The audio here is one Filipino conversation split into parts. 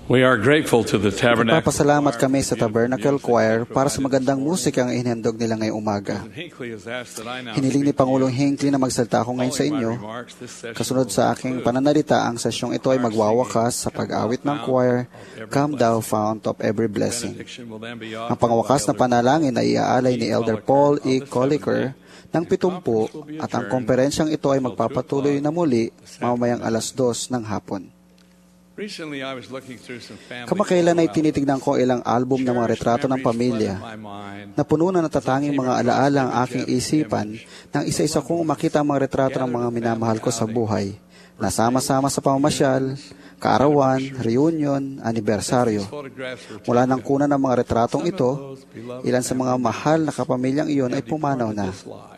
We are grateful to the Tabernacle Nagpapasalamat kami sa Tabernacle Choir para sa magandang musika ang ihinandog nila ngayong umaga. Hiniling ni Pangulong Hinckley na magsalita ako ngayon sa inyo. Kasunod sa aking pananalita, ang sesyong ito ay magwawakas sa pag-awit ng choir, Come Thou Fount of Every Blessing. Ang pangwakas na panalangin ay iaalay ni Elder Paul E. Colliker ng 70 at ang komperensyang ito ay magpapatuloy na muli mamayang 2:00 ng hapon. Kamakailan ay tinitignan ko ilang album ng mga retrato ng pamilya na puno na natatanging mga alaala ang aking isipan nang isa-isa kong makita ang mga retrato ng mga minamahal ko sa buhay. Nasama-sama sa pamamasyal, kaarawan, reunion, anibersaryo. Mula nang kunan ng mga retratong ito, ilan sa mga mahal na kapamilyang iyon ay pumanaw na.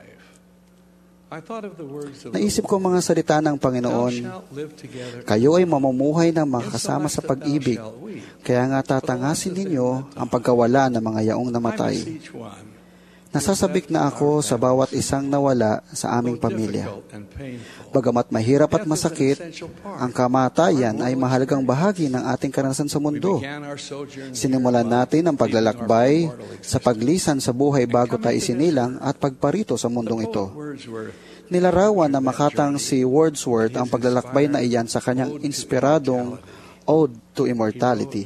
Naisip ko mga salita ng Panginoon, kayo ay mamumuhay na makasama sa pag-ibig, kaya nga tatangasin ninyo ang pagkawala ng mga yaong namatay. Nasasabik na ako sa bawat isang nawala sa aming pamilya. Bagamat mahirap at masakit, ang kamatayan ay mahalagang bahagi ng ating karanasan sa mundo. Sinimulan natin ang paglalakbay sa paglisan sa buhay bago tayo isinilang at pagparito sa mundong ito. Nilarawan na makatang si Wordsworth ang paglalakbay na iyan sa kanyang inspiradong Ode to Immortality.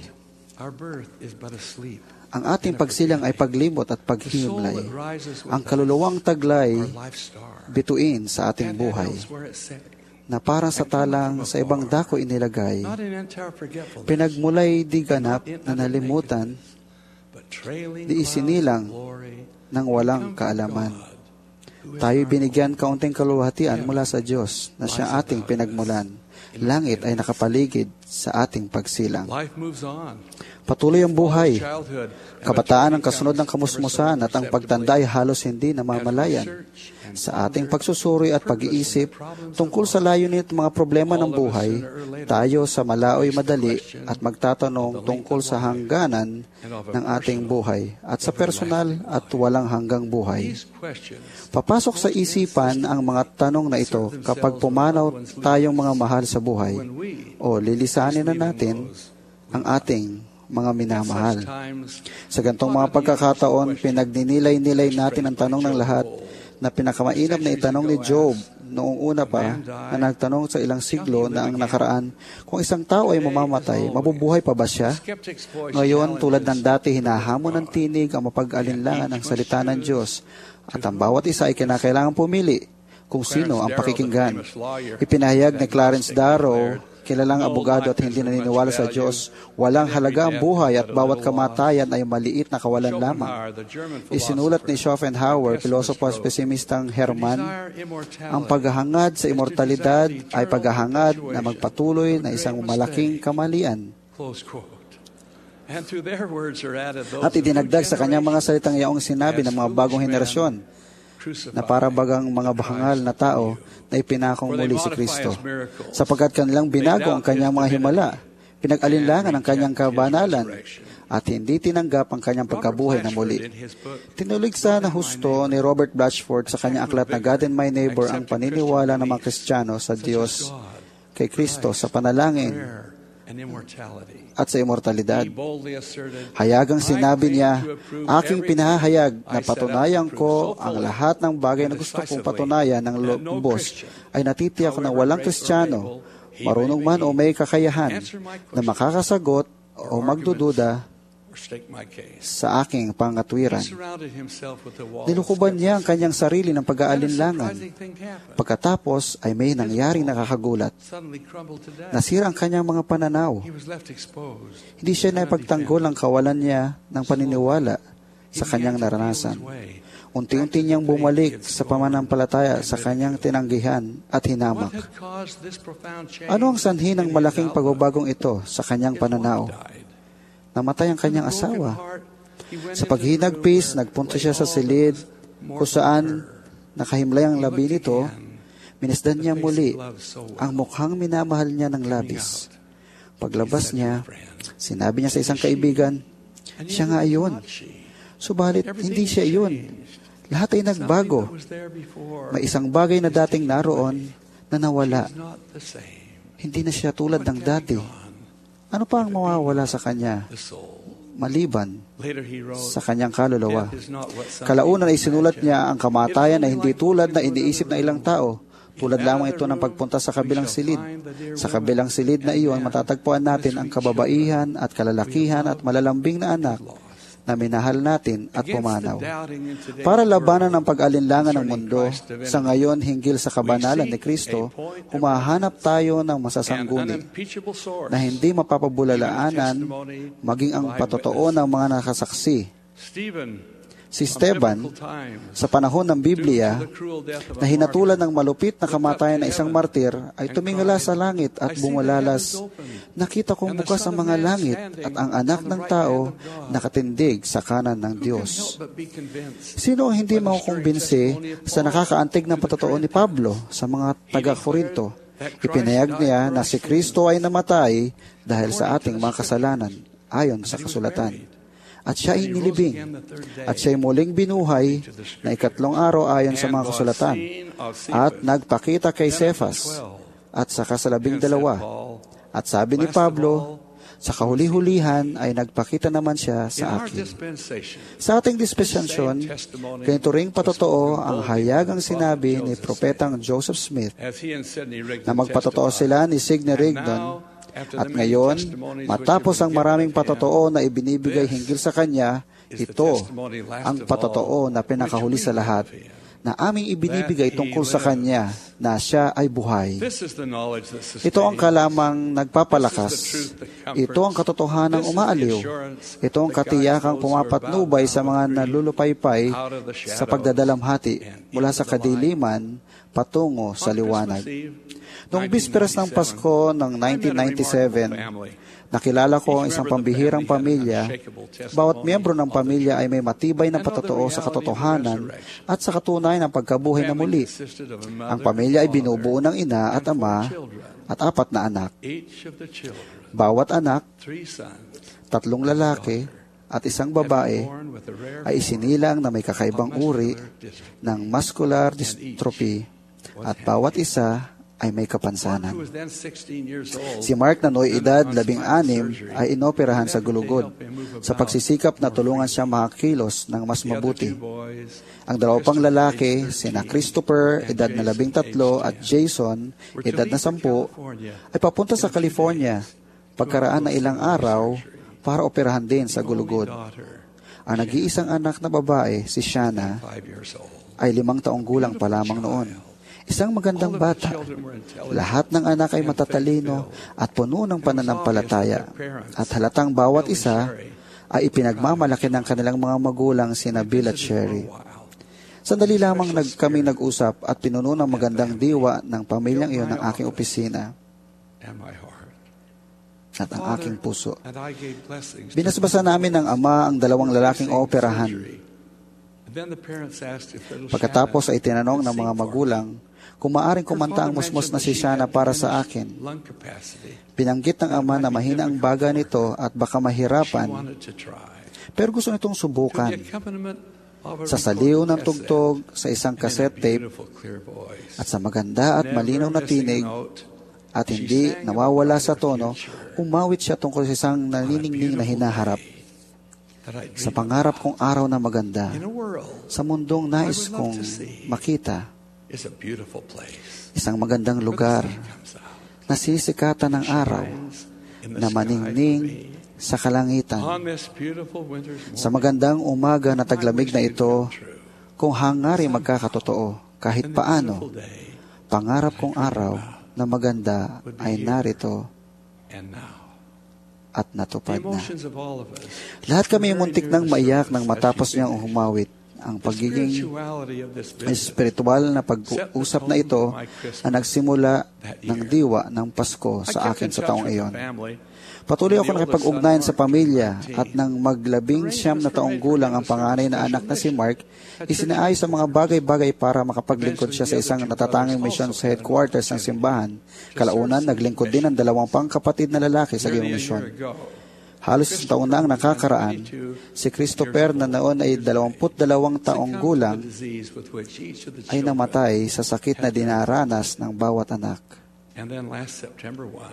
Ang ating pagsilang ay paglimot at paghihimlay. Ang kaluluwang taglay, bituin sa ating buhay, na para sa talang sa ibang dako inilagay, pinagmulay di ganap na nalimutan, di isinilang ng walang kaalaman. Tayo binigyan kaunting kaluwalhatian mula sa Diyos na siya ating pinagmulan. Langit ay nakapaligid sa ating pagsilang. Patuloy ang buhay. Kabataan ang kasunod ng kamusmusan at ang pagtanda ay halos hindi namamalayan. Sa ating pagsusuri at pag-iisip tungkol sa layunin at mga problema ng buhay, tayo sa malaoy madali at magtatanong tungkol sa hangganan ng ating buhay at sa personal at walang hanggang buhay. Papasok sa isipan ang mga tanong na ito kapag pumanaw tayong mga mahal sa buhay o lilisanin na natin ang ating mga minamahal. Sa gantong mga pagkakataon, pinagninilay-nilay natin ang tanong ng lahat na pinakamainam na itanong ni Job noong una pa na nagtanong sa ilang siglo na ang nakaraan, kung isang tao ay mamamatay, mabubuhay pa ba siya? Ngayon, tulad ng dati, hinahamon ng tinig ang mapag-alinlangan ng salita ng Diyos at ang bawat isa ay kinakailangan pumili kung sino ang pakikinggan. Ipinahayag ni Clarence Darrow, kilalang abogado at hindi naniniwala sa Diyos, walang halaga ang buhay at bawat kamatayan ay maliit na kawalan lamang. Isinulat ni Schopenhauer, pilosopo at pesimistang Herman, ang paghahangad sa immortalidad ay paghahangad na magpatuloy na isang malaking kamalian. At idinagdag sa kanyang mga salitang yaong sinabi ng mga bagong henerasyon, na para bagang mga bahangal na tao na ipinakong muli si Kristo. Sapagkat kanilang binago ang kanyang mga himala, pinag-alinlangan ang kanyang kabanalan, at hindi tinanggap ang kanyang pagkabuhay na muli. Tinuligsa na husto ni Robert Blatchford sa kanyang aklat na God and My Neighbor ang paniniwala ng mga Kristiyano sa Diyos, kay Kristo, sa panalangin, at sa immortalidad. Hayagang sinabi niya, aking pinahayag na patunayan ko ang lahat ng bagay na gusto kong patunayan ng lubos ay natitiyak na walang Kristiyano, marunong man o may kakayahan, na makakasagot o magdududa sa aking pangatwiran. Nilukuban niya ang kanyang sarili ng pag-aalinlangan. Pagkatapos ay may nangyaring nakakagulat. Nasira ang kanyang mga pananaw. Hindi siya naipagtanggol ang kawalan niya ng paniniwala sa kanyang naranasan. Unti-unti niyang bumalik sa pamanampalataya sa kanyang tinanggihan at hinamak. Ano ang sanhi ng malaking pagbabagong ito sa kanyang pananaw? Namatay ang kanyang asawa. Sa paghinagpis, nagpunta siya sa silid kung saan nakahimlay ang labi nito. Minisdan niya muli ang mukhang minamahal niya ng labis. Paglabas niya, sinabi niya sa isang kaibigan, siya nga iyon. Subalit, hindi siya iyon. Lahat ay nagbago. May isang bagay na dating naroon na nawala. Hindi na siya tulad ng dati. Ano pa ang mawawala sa kanya maliban sa kanyang kaluluwa? Kalaunan ay sinulat niya ang kamatayan na hindi tulad na iniisip ng ilang tao. Tulad lamang ito ng pagpunta sa kabilang silid. Sa kabilang silid na iyon, matatagpuan natin ang kababaihan at kalalakihan at malalambing na anak na minahal natin at pumanaw. Para labanan ang pag-alinlangan ng mundo, sa ngayon hinggil sa kabanalan ni Kristo, humahanap tayo ng masasangguni na hindi mapapabulalaanan maging ang patotoo ng mga nakasaksi. Si Esteban, sa panahon ng Biblia, na hinatulan ng malupit na kamatayan ng isang martir, ay tumingala sa langit at bumulalas, "Nakita kong bukas ang mga langit at ang anak ng tao nakatindig sa kanan ng Diyos." Sino ang hindi makukumbinsi sa nakakaantig ng patotoo ni Pablo sa mga taga-Korinto? Ipinayag niya na si Kristo ay namatay dahil sa ating mga kasalanan, ayon sa kasulatan. At siya ay nilibing, at siya ay muling binuhay na ikatlong araw ayon sa mga kasulatan, at nagpakita kay Cephas, at saka sa 12. At sabi ni Pablo, sa kahuli-hulihan ay nagpakita naman siya sa akin. Sa ating dispensasyon, ganito ring patotoo ang hayagang sinabi ni Propetang Joseph Smith, na magpatotoo sila ni Sidney Rigdon. At ngayon, matapos ang maraming patotoo na ibinibigay hinggil sa Kanya, ito ang patotoo na pinakahuli sa lahat, na aming ibinibigay tungkol sa Kanya, na Siya ay buhay. Ito ang kalamang nagpapalakas. Ito ang katotohanang umaaliw. Ito ang katiyakang pumapatnubay sa mga nalulupaypay sa pagdadalamhati mula sa kadiliman patungo sa liwanag. Noong bisperas ng Pasko ng 1997, nakilala ko ang isang pambihirang pamilya. Bawat miyembro ng pamilya ay may matibay na patotoo sa katotohanan at sa katunayan ng pagkabuhay na muli. Ang pamilya ay binubuo ng ina at ama at 4 na anak. Bawat anak, 3 lalaki at 1 babae, ay isinilang na may kakaibang uri ng muscular dystrophy at bawat isa ay may kapansanan. Si Mark na nooy edad 16 ay inoperahan sa gulugod sa pagsisikap na tulungan siya makakilos ng mas mabuti. Ang 2 pang lalaki, sina Christopher, edad na 13, at Jason, edad na 10, ay papunta sa California pagkaraan na ilang araw para operahan din sa gulugod. Ang nag-iisang anak na babae, si Shanna, ay 5 taong gulang pa lamang noon. Isang magandang bata. Lahat ng anak ay matatalino at puno ng pananampalataya. At halatang bawat isa ay ipinagmamalaki ng kanilang mga magulang sina Bill at Sherry. Sandali lamang kami nag-usap at pinuno ng magandang diwa ng pamilyang iyon ng aking opisina at ang aking puso. Binasbasa namin ng ama ang 2 lalaking operahan. Pagkatapos ay tinanong ng mga magulang kung maaaring kumanta ang musmos na si Shanna para sa akin. Binanggit ng ama na mahina ang baga nito at baka mahirapan, pero gusto nitong subukan. Sa saliw ng tugtog, sa isang cassette tape, at sa maganda at malinaw na tinig, at hindi nawawala sa tono, umawit siya tungkol sa isang naniningning na hinaharap. Sa pangarap kong araw na maganda, sa mundong nais kong makita, isang magandang lugar na sisikatan ng araw na maningning sa kalangitan. Sa magandang umaga na taglamig na ito, kung hangari magkakatotoo, kahit paano, pangarap kong araw na maganda ay narito at natupad na. Lahat kami muntik nang maiyak nang matapos niyang humawit. Ang pagiging espiritual na pag-usap na ito ang nagsimula ng diwa ng Pasko sa akin sa taong iyon. Patuloy ako nakipag-ugnayan sa pamilya at nang mag-19 na taong gulang ang panganay na anak na si Mark, isinaayos ang mga bagay-bagay para makapaglingkod siya sa isang natatanging misyon sa headquarters ng simbahan. Kalaunan, naglingkod din ang 2 pang kapatid na lalaki sa gayong misyon. Halos 1 taon na ang nakakaraan, si Christopher na noon ay 22 taong gulang ay namatay sa sakit na dinaranas ng bawat anak.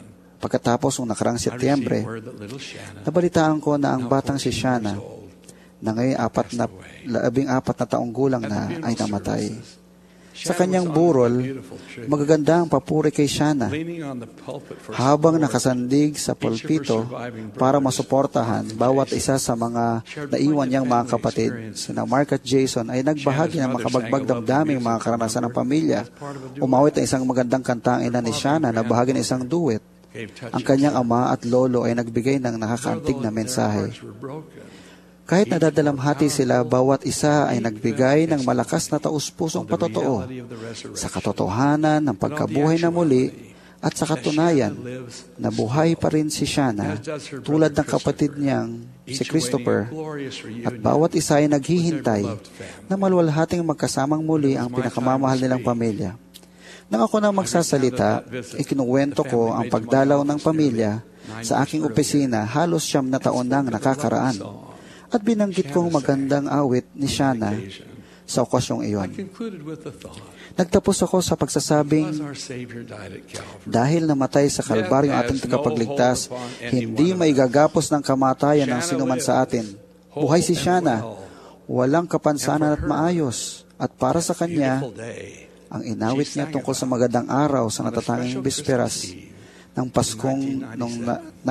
Pagkatapos ng nakarang Setyembre, nabalitaan ko na ang batang si Shanna, na ngayon 14 na taong gulang na, ay namatay. Sa kanyang burol, magaganda ang papuri kay Shanna. Habang nakasandig sa pulpito para masuportahan bawat isa sa mga naiwan niyang mga kapatid, sina Mark at Jason ay nagbahagi ng makabagbag damdaming mga karanasan ng pamilya. Umawit ang isang magandang kanta ang ina ni Shanna na bahagi ng isang duet. Ang kanyang ama at lolo ay nagbigay ng nakakaantig na mensahe. Kahit nadadalamhati sila, bawat isa ay nagbigay ng malakas na taus-pusong patotoo sa katotohanan ng pagkabuhay na muli at sa katunayan na buhay pa rin si Shanna tulad ng kapatid niyang si Christopher, at bawat isa ay naghihintay na maluwalhating magkasamang muli ang pinakamamahal nilang pamilya. Nang ako na magsasalita, ikinuwento ko ang pagdalaw ng pamilya sa aking opisina halos 9 na taon nang nakakaraan. At binanggit kong magandang awit ni Shanna sa okasyong iyon. Nagtapos ako sa pagsasabing, dahil namatay sa Kalbaryo ang ating tagapagligtas, hindi maigagapos ng kamatayan ng sinuman sa atin. Buhay si Shanna, walang kapansanan at maayos. At para sa kanya, ang inawit niya tungkol sa magandang araw sa natatanging bisperas ng Paskong noong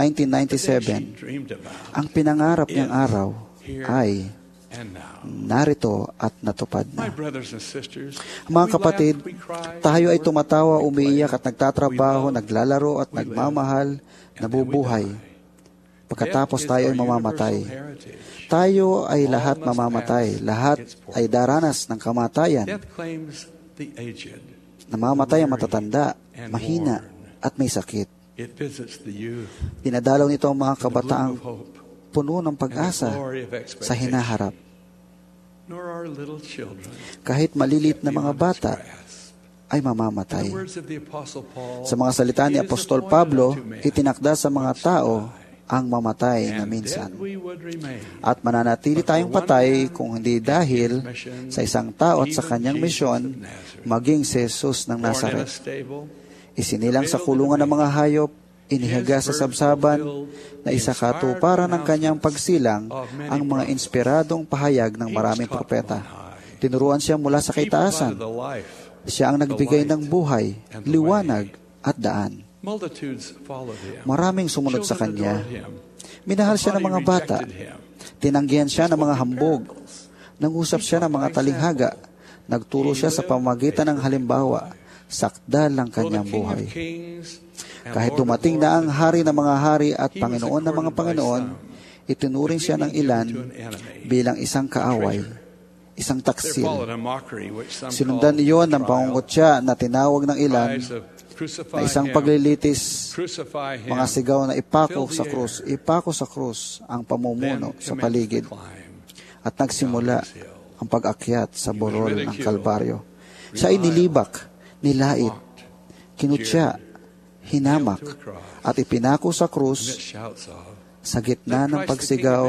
1997, ang pinangarap niyang araw ay narito at natupad na. Mga kapatid, tayo ay tumatawa, umiiyak at nagtatrabaho, naglalaro at nagmamahal, nabubuhay. Pagkatapos tayo ay mamamatay. Tayo ay lahat mamamatay. Lahat ay daranas ng kamatayan. Namamatay ang matatanda, mahina, at may sakit. Dinadalaw nito ang mga kabataang puno ng pag-asa sa hinaharap. Kahit malilit na mga bata ay mamamatay. Sa mga salita ni Apostol Pablo, itinakda sa mga tao ang mamatay na minsan. At mananatili tayong patay kung hindi dahil sa isang tao at sa kanyang misyon, maging si Jesus ng Nazaret. Isinilang sa kulungan ng mga hayop, inihiga sa sabsaban na isa katuparan ng kanyang pagsilang ang mga inspiradong pahayag ng maraming propeta. Tinuruan siya mula sa kaitaasan. Siya ang nagbigay ng buhay, liwanag at daan. Maraming sumunod sa kanya. Minahal siya ng mga bata. Tinanggihan siya ng mga hambog. Nangusap siya ng mga talinghaga. Nagturo siya sa pamamagitan ng halimbawa. Sakdal ang kanyang buhay. Kahit dumating na ang hari ng mga hari at Panginoon ng mga Panginoon, itinuring siya ng ilan bilang isang kaaway, isang taksil. Sinundan iyon ng pangungutya na tinawag ng ilan na isang paglilitis, mga sigaw na ipako sa krus ang pamumuno sa paligid. At nagsimula ang pag-akyat sa burol ng Kalbaryo. Siya ay nilibak, nilait, kinutya, hinamak, at ipinako sa krus sa gitna ng pagsigaw,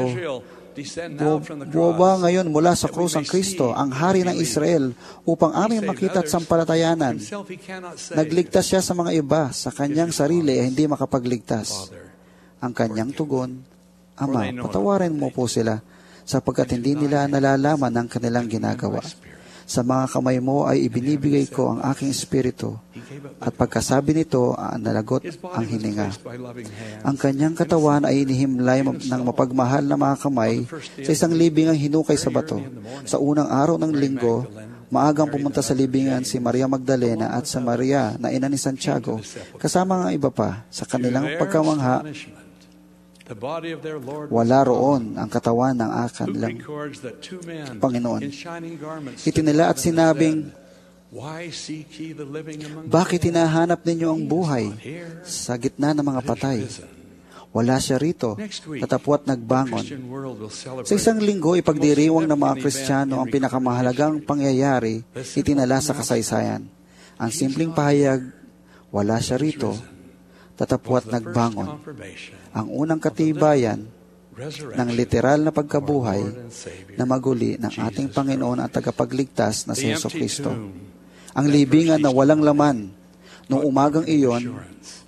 buwaba ngayon mula sa krus ang Kristo, ang Hari ng Israel, upang aming makita at sampalatayanan. Nagligtas siya sa mga iba, sa kanyang sarili ay hindi makapagligtas. Ang kanyang tugon, Ama, patawarin mo po sila, sapagkat hindi nila nalalaman ang kanilang ginagawa. Sa mga kamay mo ay ibinibigay ko ang aking espiritu. At pagkasabi nito, nalagot ang hininga. Ang kanyang katawan ay inihimlay ng mapagmahal na mga kamay sa isang libingang hinukay sa bato. Sa unang araw ng linggo, maagang pumunta sa libingan si Maria Magdalena at sa Maria na ina ni Santiago, kasama ang iba pa. Sa kanilang pagkamangha, wala roon ang katawan ng kanilang Panginoon. Itinila at sinabing, bakit hinahanap ninyo ang buhay sa gitna ng mga patay? Wala siya rito. Tatapwat nagbangon. Sa isang linggo, ipagdiriwang ng mga Kristiyano ang pinakamahalagang pangyayari itinala sa kasaysayan. Ang simpleng pahayag, wala siya rito. Tatapwat nagbangon. Ang unang katibayan ng literal na pagkabuhay na maguli ng ating Panginoon at tagapagligtas na si Jesucristo. Ang libingan na walang laman, noong umagang iyon,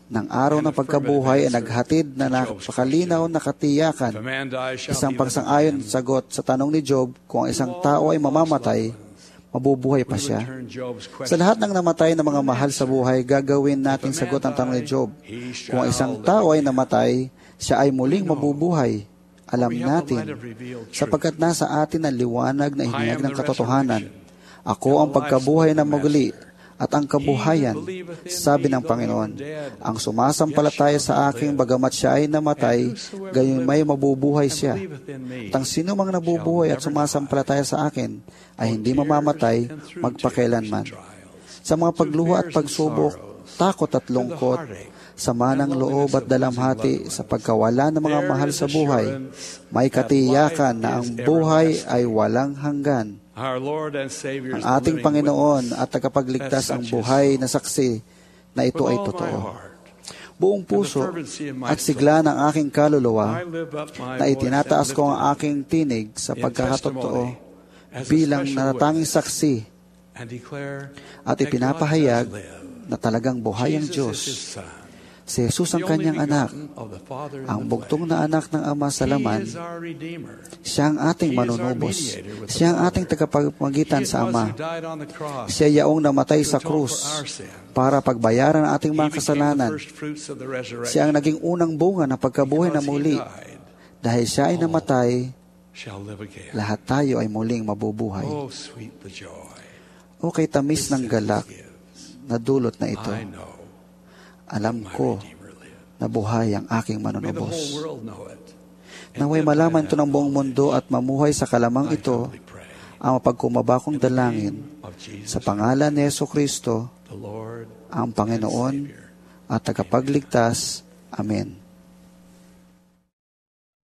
ng araw ng pagkabuhay ay naghatid na napakalinaw na katiyakan. Isang pagsang-ayon sagot sa tanong ni Job, kung ang isang tao ay mamamatay, mabubuhay pa siya. Sa lahat ng namatay na mga mahal sa buhay, gagawin natin sagot ang tanong ni Job. Kung ang isang tao ay namatay, siya ay muling mabubuhay. Alam natin, sapagkat nasa atin ang liwanag na hinihag ng katotohanan. Ako ang pagkabuhay na muli at ang kabuhayan, sabi ng Panginoon. Ang sumasampalataya sa akin, bagamat siya ay namatay, gayon may mabubuhay siya. At ang sino mang nabubuhay at sumasampalataya sa akin, ay hindi mamamatay magpakailanman. Sa mga pagluha at pagsubok, takot at lungkot, sama ng loob at dalamhati sa pagkawala ng mga mahal sa buhay, may katiyakan na ang buhay ay walang hanggan. Ang ating Panginoon at tagapagligtas ang buhay na saksi na ito ay totoo. Buong puso at sigla ng aking kaluluwa na itinataas ko ang aking tinig sa pagkakatotoo bilang natatanging saksi at ipinapahayag na talagang buhay ang Diyos. Si Jesus ang kanyang anak, ang bugtong na anak ng Ama sa laman. Siya ang ating manunubos. Siya ang ating tagapagpagitan sa Ama. Siya yaong namatay sa krus para pagbayaran ang ating mga kasalanan. Siya ang naging unang bunga ng pagkabuhay na muli. Dahil siya ay namatay, lahat tayo ay muling mabubuhay. O kay tamis ng galak na dulot na ito. Alam ko na buhay ang aking manunubos. Naway malaman ito ng buong mundo at mamuhay sa kalamang ito ang mapagkumaba kong dalangin sa pangalan ni Jesucristo, ang Panginoon at tagapagligtas. Amen.